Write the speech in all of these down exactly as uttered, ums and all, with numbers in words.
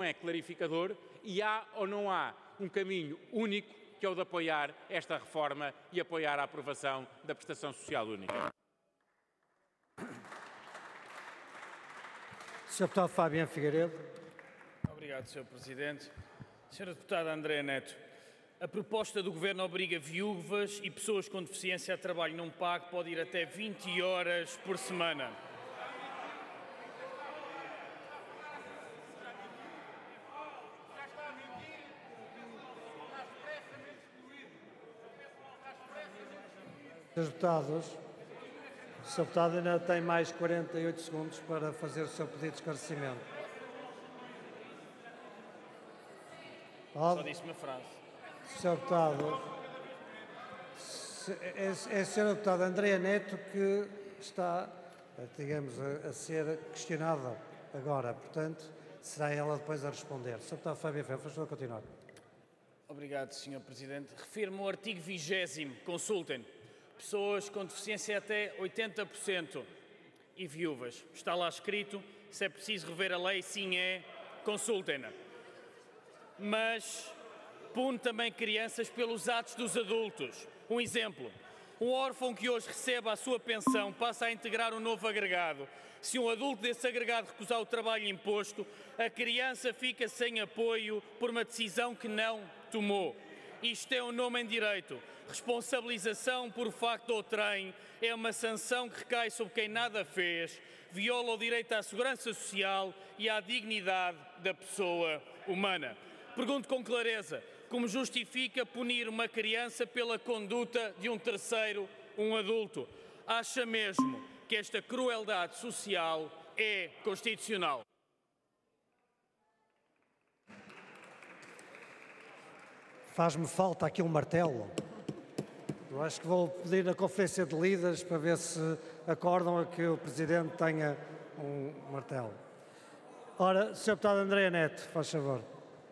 é clarificador e há ou não há um caminho único, que é o de apoiar esta reforma e apoiar a aprovação da prestação social única. senhor Deputado Fabiano Figueiredo. Obrigado, senhor Presidente. senhora Deputada Andréa Neto, a proposta do Governo obriga viúvas e pessoas com deficiência a trabalho não pago pode ir até vinte horas por semana. senhores Deputados, o senhor Deputado ainda tem mais quarenta e oito segundos para fazer o seu pedido de esclarecimento. Só disse uma frase. senhor Deputado, é, é a senhora Deputada Andréa Neto que está, digamos, a, a ser questionada agora. Portanto, será ela depois a responder. senhor Deputado Fábio Ferreira, faz favor continuar. Obrigado, senhor Presidente. Refiro-me ao artigo vigésimo. Consultem. Pessoas com deficiência até oitenta por cento e viúvas. Está lá escrito. Se é preciso rever a lei, sim é. Consultem-na. Mas pune também crianças pelos atos dos adultos. Um exemplo. Um órfão que hoje recebe a sua pensão passa a integrar um novo agregado. Se um adulto desse agregado recusar o trabalho imposto, a criança fica sem apoio por uma decisão que não tomou. Isto é um nome em direito. Responsabilização por facto ou trem é uma sanção que recai sobre quem nada fez, viola o direito à segurança social e à dignidade da pessoa humana. Pergunto com clareza, como justifica punir uma criança pela conduta de um terceiro, um adulto? Acha mesmo que esta crueldade social é constitucional? Faz-me falta aqui um martelo. Eu acho que vou pedir na conferência de líderes para ver se acordam a que o Presidente tenha um martelo. Ora, senhor Deputado Andréa Neto, faz favor.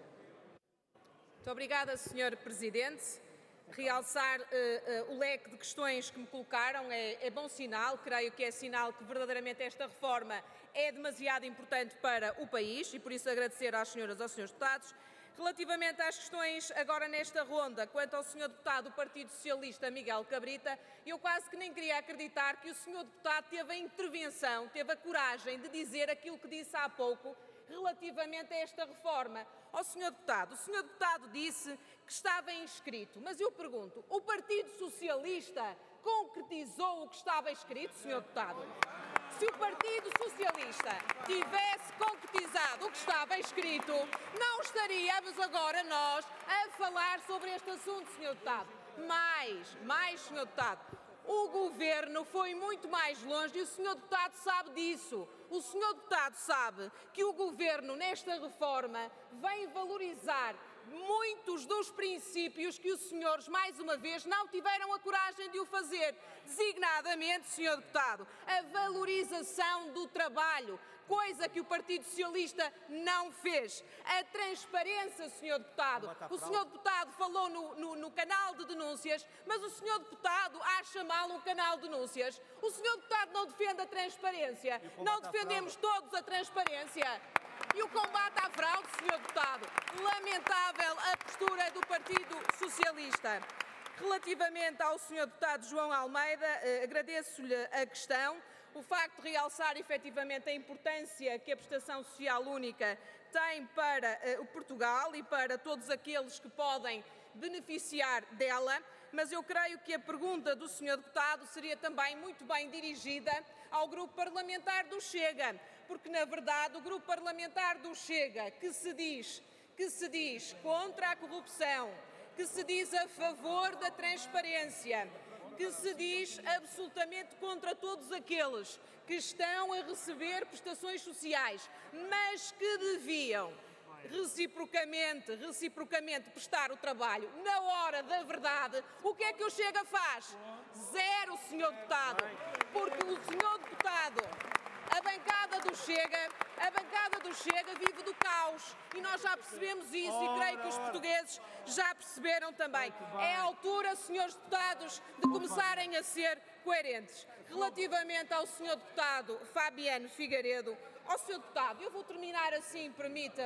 Muito obrigada, senhor Presidente. Realçar uh, uh, o leque de questões que me colocaram é, é bom sinal. Creio que é sinal que verdadeiramente esta reforma é demasiado importante para o país e por isso agradecer às senhoras e aos senhores deputados. Relativamente às questões agora nesta ronda, quanto ao senhor Deputado do Partido Socialista, Miguel Cabrita, eu quase que nem queria acreditar que o senhor Deputado teve a intervenção, teve a coragem de dizer aquilo que disse há pouco relativamente a esta reforma. Ao senhor Deputado, o senhor Deputado disse que estava inscrito, mas eu pergunto, o Partido Socialista concretizou o que estava escrito, senhor Deputado? Se o Partido Socialista tivesse concretizado o que estava escrito, não estaríamos agora nós a falar sobre este assunto, senhor Deputado. Mais, mais, senhor Deputado, o Governo foi muito mais longe e o senhor Deputado sabe disso. O senhor Deputado sabe que o Governo, nesta reforma, vem valorizar muitos dos princípios que os senhores, mais uma vez, não tiveram a coragem de o fazer. Designadamente, senhor Deputado, a valorização do trabalho, coisa que o Partido Socialista não fez. A transparência, senhor Deputado. O senhor Deputado falou no, no, no canal de denúncias, mas o senhor Deputado acha mal um canal de denúncias. O senhor Deputado não defende a transparência. Não defendemos todos a transparência. E o combate à fraude, senhor Deputado. Lamentável a postura do Partido Socialista. Relativamente ao senhor Deputado João Almeida, eh, agradeço-lhe a questão. O facto de realçar efetivamente a importância que a prestação social única tem para uh, o Portugal e para todos aqueles que podem beneficiar dela, mas eu creio que a pergunta do senhor Deputado seria também muito bem dirigida ao Grupo Parlamentar do Chega, porque na verdade o Grupo Parlamentar do Chega, que se diz, que se diz contra a corrupção, que se diz a favor da transparência, que se diz absolutamente contra todos aqueles que estão a receber prestações sociais, mas que deviam reciprocamente, reciprocamente prestar o trabalho na hora da verdade, o que é que o Chega faz? Zero, senhor Deputado, porque o senhor Deputado, a bancada do Chega, a bancada do Chega vive do caos e nós já percebemos isso e creio que os portugueses já perceberam também. É a altura, senhores deputados, de começarem a ser coerentes. Relativamente ao senhor deputado Fabiano Figueiredo, ao senhor deputado, eu vou terminar assim, permita-me.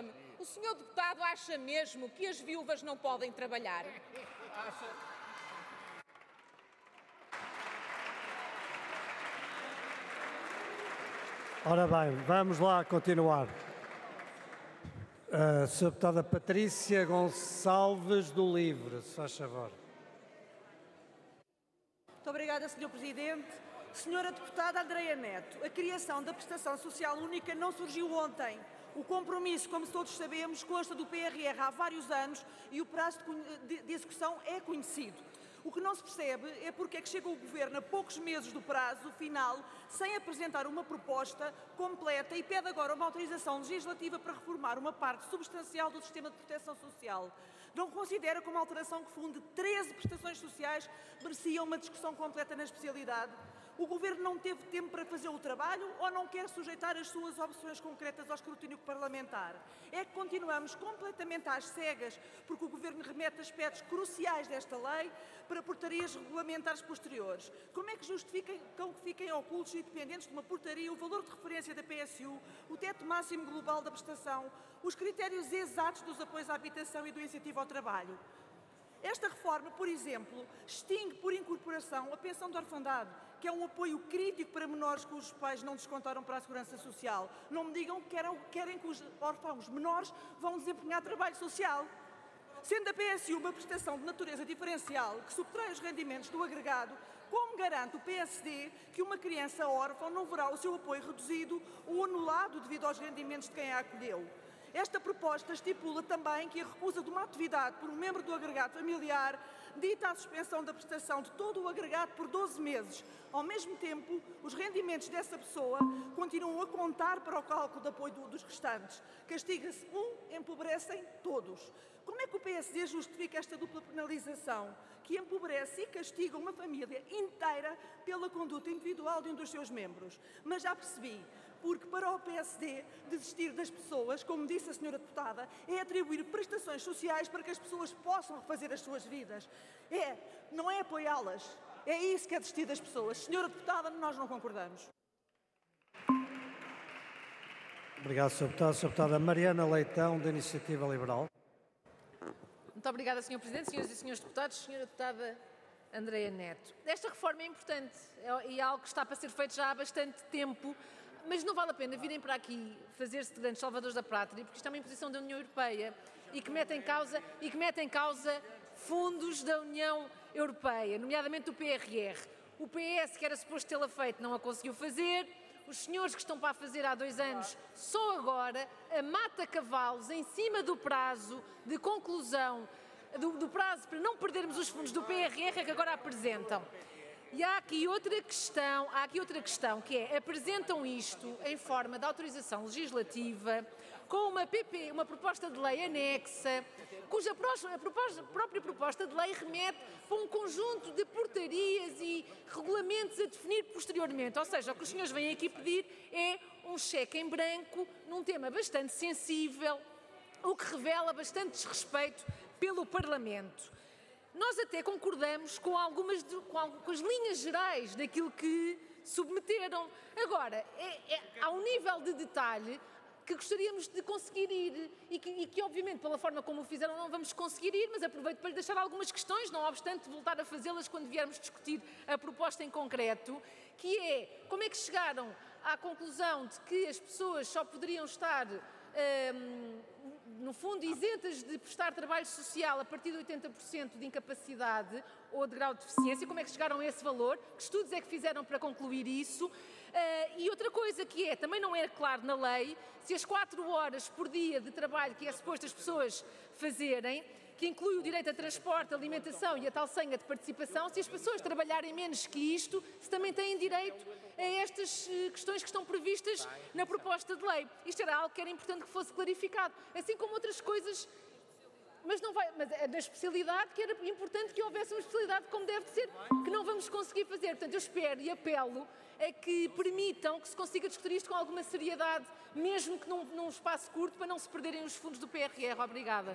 O senhor deputado acha mesmo que as viúvas não podem trabalhar? Ora bem, vamos lá continuar. A senhora deputada Patrícia Gonçalves do Livre, se faz favor. Muito obrigada, senhor Presidente. Senhora deputada Andreia Neto, a criação da prestação social única não surgiu ontem. O compromisso, como todos sabemos, consta do P R R há vários anos e o prazo de, de execução é conhecido. O que não se percebe é porque é que chega o Governo a poucos meses do prazo final sem apresentar uma proposta completa e pede agora uma autorização legislativa para reformar uma parte substancial do sistema de proteção social. Não considera que uma alteração que funde treze prestações sociais merecia uma discussão completa na especialidade? O Governo não teve tempo para fazer o trabalho ou não quer sujeitar as suas opções concretas ao escrutínio parlamentar? É que continuamos completamente às cegas porque o Governo remete aspectos cruciais desta lei para portarias regulamentares posteriores. Como é que justificam que fiquem ocultos e dependentes de uma portaria o valor de referência da P S U, o teto máximo global da prestação, os critérios exatos dos apoios à habitação e do incentivo ao trabalho? Esta reforma, por exemplo, extingue por incorporação a pensão de orfandade, que é um apoio crítico para menores cujos pais não descontaram para a Segurança Social. Não me digam que querem, querem que os órfãos menores vão desempenhar trabalho social. Sendo a P S U uma prestação de natureza diferencial que subtrai os rendimentos do agregado, como garante o P S D que uma criança órfã não verá o seu apoio reduzido ou anulado devido aos rendimentos de quem a acolheu? Esta proposta estipula também que a recusa de uma atividade por um membro do agregado familiar dita a suspensão da prestação de todo o agregado por doze meses. Ao mesmo tempo, os rendimentos dessa pessoa continuam a contar para o cálculo de apoio dos restantes. Castiga-se um, empobrecem todos. Como é que o P S D justifica esta dupla penalização, que empobrece e castiga uma família inteira pela conduta individual de um dos seus membros? Mas já percebi, porque para o P S D desistir das pessoas, como disse a senhora deputada, é atribuir prestações sociais para que as pessoas possam refazer as suas vidas. É, não é apoiá-las. É isso que é desistir das pessoas. Senhora deputada, nós não concordamos. Obrigado, senhora deputada. senhora deputada Mariana Leitão, da Iniciativa Liberal. Muito obrigada, senhor Presidente, senhoras e senhores deputados, senhora deputada Andreia Neto. Esta reforma é importante e é algo que está para ser feito já há bastante tempo, mas não vale a pena virem para aqui fazer-se de grandes salvadores da pátria, porque isto é uma imposição da União Europeia e que mete em causa, e que mete em causa fundos da União Europeia, nomeadamente o P R R. O P S, que era suposto tê-la feito, não a conseguiu fazer. Os senhores que estão para a fazer há dois anos, só agora, a mata-cavalos em cima do prazo de conclusão, do, do prazo para não perdermos os fundos do P R R, é que agora apresentam. E há aqui outra questão, há aqui outra questão, que é, apresentam isto em forma de autorização legislativa, com uma P P, uma proposta de lei anexa, cuja própria proposta de lei remete para um conjunto de portarias e regulamentos a definir posteriormente. Ou seja, o que os senhores vêm aqui pedir é um cheque em branco num tema bastante sensível, o que revela bastante desrespeito pelo Parlamento. Nós até concordamos com algumas de, com, com as linhas gerais daquilo que submeteram. Agora, é, é, há um nível de detalhe que gostaríamos de conseguir ir e que, e que, obviamente, pela forma como o fizeram, não vamos conseguir ir, mas aproveito para lhe deixar algumas questões, não obstante voltar a fazê-las quando viermos discutir a proposta em concreto, que é como é que chegaram à conclusão de que as pessoas só poderiam estar, hum, no fundo, isentas de prestar trabalho social a partir de oitenta por cento de incapacidade ou de grau de deficiência, como é que chegaram a esse valor, que estudos é que fizeram para concluir isso. Uh, e outra coisa que é, também não é claro na lei, se as quatro horas por dia de trabalho que é suposto as pessoas fazerem, que inclui o direito a transporte, alimentação e a tal senha de participação, se as pessoas trabalharem menos que isto, se também têm direito a estas uh, questões que estão previstas na proposta de lei. Isto era algo que era importante que fosse clarificado, assim como outras coisas. Mas, não vai, mas é na especialidade que era importante que houvesse uma especialidade como deve ser, que não vamos conseguir fazer. Portanto, eu espero e apelo a que permitam que se consiga discutir isto com alguma seriedade, mesmo que num, num espaço curto, para não se perderem os fundos do P R R. Obrigada.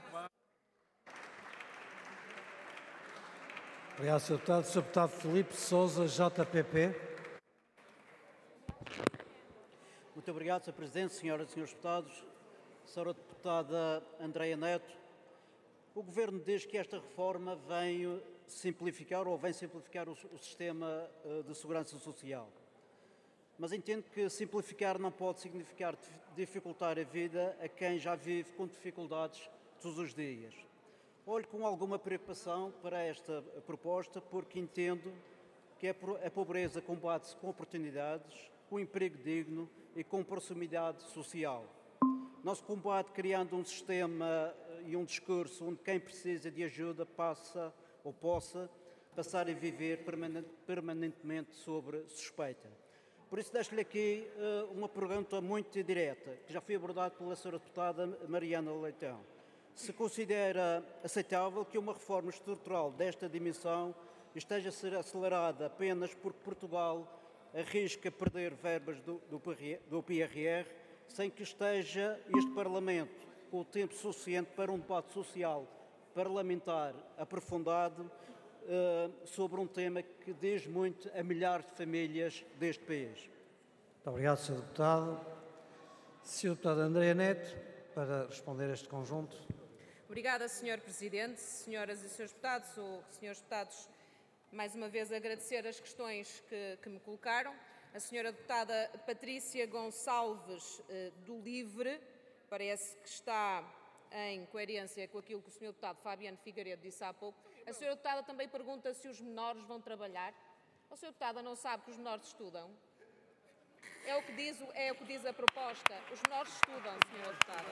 Obrigado, senhor Deputado. senhor Deputado Filipe Sousa, J P P. Muito obrigado, senhor Presidente, senhoras e senhores deputados. senhora Deputada Andreia Neto, o Governo diz que esta reforma vem simplificar ou vem simplificar o, o sistema de segurança social. Mas entendo que simplificar não pode significar dificultar a vida a quem já vive com dificuldades todos os dias. Olho com alguma preocupação para esta proposta porque entendo que a pobreza combate-se com oportunidades, com emprego digno e com proximidade social. Não se combate criando um sistema e um discurso onde quem precisa de ajuda passa ou possa passar a viver permanentemente sobre suspeita. Por isso deixo-lhe aqui uh, uma pergunta muito direta, que já foi abordada pela senhora Deputada Mariana Leitão. Se considera aceitável que uma reforma estrutural desta dimensão esteja a ser acelerada apenas porque Portugal arrisca perder verbas do, do, do P R R, sem que esteja este Parlamento com o tempo suficiente para um debate social parlamentar aprofundado Uh, sobre um tema que diz muito a milhares de famílias deste país. Muito obrigado, senhor Deputado. senhora Deputada Andreia Neto, para responder a este conjunto. Obrigada, senhor Presidente. Senhoras e senhores deputados, ou senhores deputados, mais uma vez agradecer as questões que, que me colocaram. A senhora Deputada Patrícia Gonçalves, uh, do LIVRE, parece que está em coerência com aquilo que o senhor Deputado Fabiano Figueiredo disse há pouco. A senhora Deputada também pergunta se os menores vão trabalhar. A senhora Deputada não sabe que os menores estudam? É o que diz, é o que diz a proposta. Os menores estudam, senhora Deputada.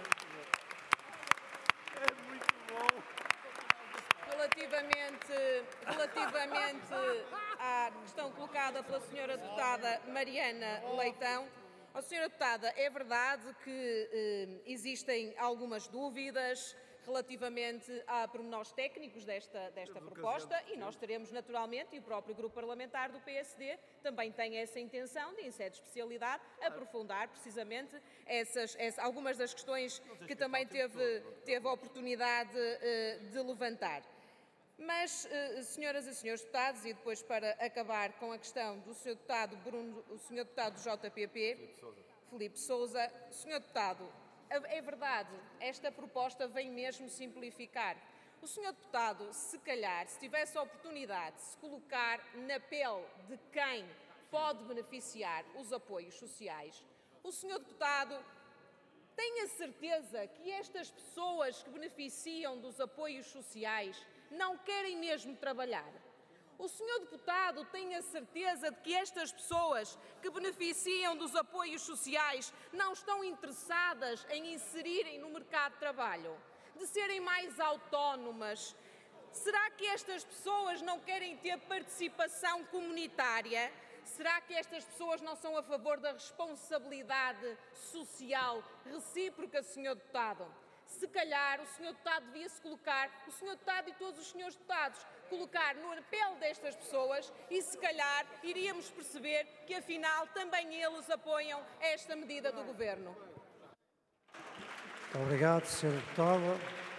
É muito bom. Relativamente, relativamente à questão colocada pela senhora Deputada Mariana Leitão, a senhora Deputada, é verdade que eh, existem algumas dúvidas relativamente a pormenores técnicos desta, desta proposta e nós teremos naturalmente, e o próprio grupo parlamentar do P S D também tem essa intenção de, em sede de especialidade, aprofundar precisamente essas, essas, algumas das questões que também teve, teve a oportunidade uh, de levantar. Mas, uh, senhoras e senhores deputados, e depois para acabar com a questão do senhor deputado Bruno, o senhor deputado do J P P, Filipe Sousa, senhor deputado, é verdade, esta proposta vem mesmo simplificar. O senhor deputado, se calhar, se tivesse a oportunidade de se colocar na pele de quem pode beneficiar os apoios sociais, o senhor deputado tem a certeza que estas pessoas que beneficiam dos apoios sociais não querem mesmo trabalhar? O senhor deputado tem a certeza de que estas pessoas que beneficiam dos apoios sociais não estão interessadas em inserirem no mercado de trabalho, de serem mais autónomas? Será que estas pessoas não querem ter participação comunitária? Será que estas pessoas não são a favor da responsabilidade social recíproca, senhor deputado? Se calhar o senhor deputado devia-se colocar, o senhor deputado e todos os senhores deputados, colocar no pele destas pessoas e se calhar iríamos perceber que afinal também eles apoiam esta medida do Governo. Muito obrigado, senhora Deputada.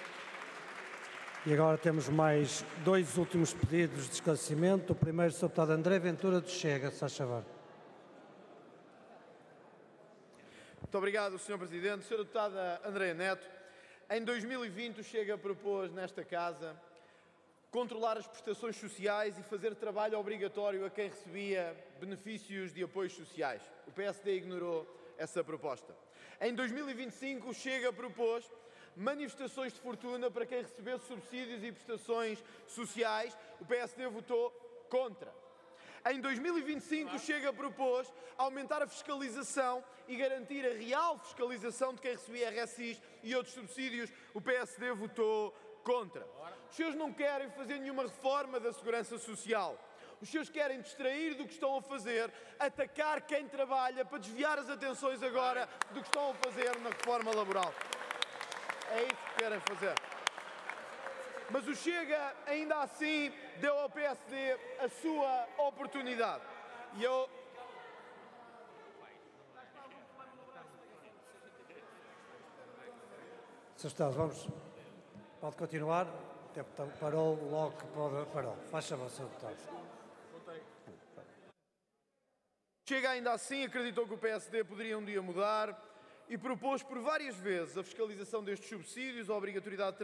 E agora temos mais dois últimos pedidos de esclarecimento. O primeiro, senhor Deputado André Ventura do Chega, se faz favor. Muito obrigado, senhor Presidente. senhora Deputada Andreia Neto, em dois mil e vinte o Chega propôs nesta Casa controlar as prestações sociais e fazer trabalho obrigatório a quem recebia benefícios de apoios sociais. O P S D ignorou essa proposta. Em dois mil e vinte e cinco o Chega propôs manifestações de fortuna para quem recebesse subsídios e prestações sociais. O P S D votou contra. Em dois mil e vinte e cinco o Chega propôs aumentar a fiscalização e garantir a real fiscalização de quem recebia R S Is e outros subsídios. O P S D votou contra. Os seus não querem fazer nenhuma reforma da segurança social. Os seus querem distrair do que estão a fazer, atacar quem trabalha para desviar as atenções agora do que estão a fazer na reforma laboral. É isso que querem fazer. Mas o Chega, ainda assim, deu ao P S D a sua oportunidade. E eu... senhor Deputado, vamos... Pode continuar, até parou logo que pode, parou. Faz favor, senhor Deputado. Chega ainda assim, acreditou que o P S D poderia um dia mudar e propôs por várias vezes a fiscalização destes subsídios, a obrigatoriedade de